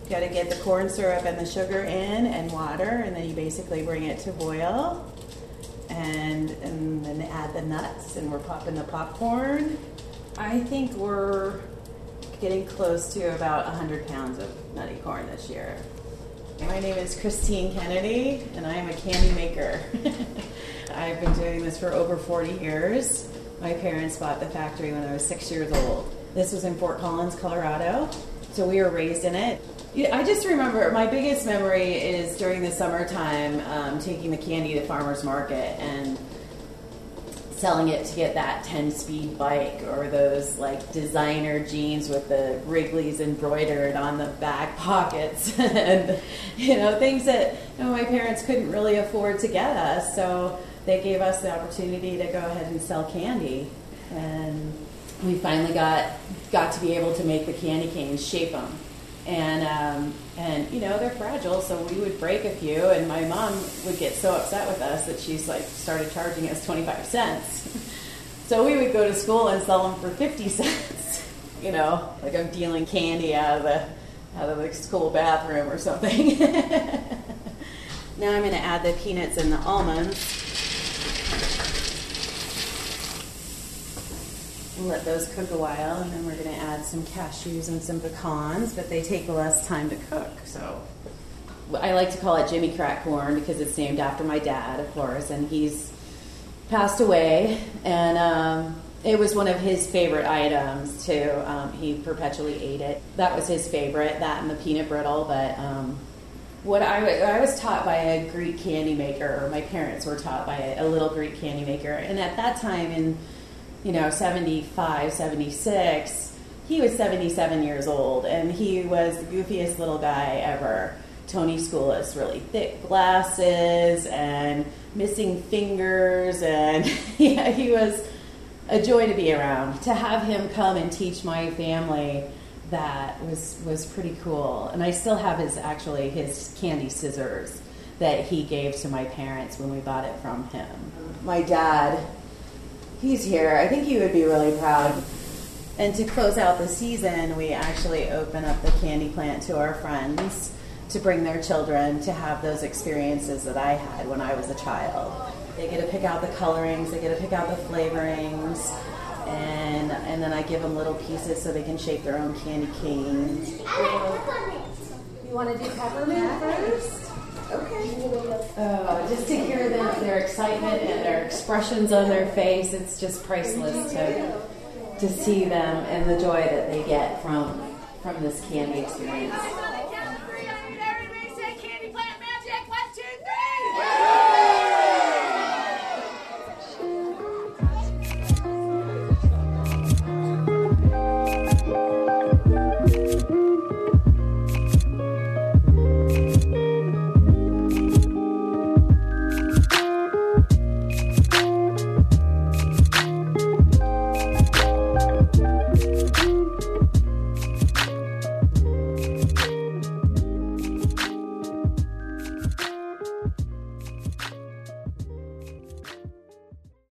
You got to get the corn syrup and the sugar in and water, and then you basically bring it to boil. And then add the nuts, and we're popping the popcorn. I think we're getting close to about 100 pounds of nutty corn this year. My name is Christine Kennedy, and I am a candy maker. I've been doing this for over 40 years. My parents bought the factory when I was 6 years old. This was in Fort Collins, Colorado, so we were raised in it. I just remember, my biggest memory is during the summertime, taking the candy to farmer's market and selling it to get that 10-speed bike or those like designer jeans with the Wrigley's embroidered on the back pockets and things that my parents couldn't really afford to get us, so they gave us the opportunity to go ahead and sell candy. And we finally got to be able to make the candy canes, shape them. And they're fragile, so we would break a few, and my mom would get so upset with us that she's started charging us 25 cents. So we would go to school and sell them for 50 cents. Like I'm dealing candy out of the school bathroom or something. Now I'm going to add the peanuts and the almonds. And let those cook a while, and then we're going to add some cashews and some pecans, but they take less time to cook. So I like to call it Jimmy Crack Corn because it's named after my dad, of course, and he's passed away. And it was one of his favorite items, too. He perpetually ate it. That was his favorite, that and the peanut brittle. But what I was taught by a Greek candy maker, or my parents were taught by a little Greek candy maker. And at that time in 75, 76, he was 77 years old, and he was the goofiest little guy ever. Tony Schoolis, really thick glasses and missing fingers, and he was a joy to be around. To have him come and teach my family that was pretty cool. And I still have his candy scissors that he gave to my parents when we bought it from him. My dad, he's here. I think he would be really proud. And to close out the season, we actually open up the candy plant to our friends to bring their children to have those experiences that I had when I was a child. They get to pick out the colorings, they get to pick out the flavorings, and then I give them little pieces so they can shape their own candy canes. You want to do peppermint first? Okay. Oh, just to hear their excitement and their expressions on their face, it's just priceless to see them and the joy that they get from this candy experience.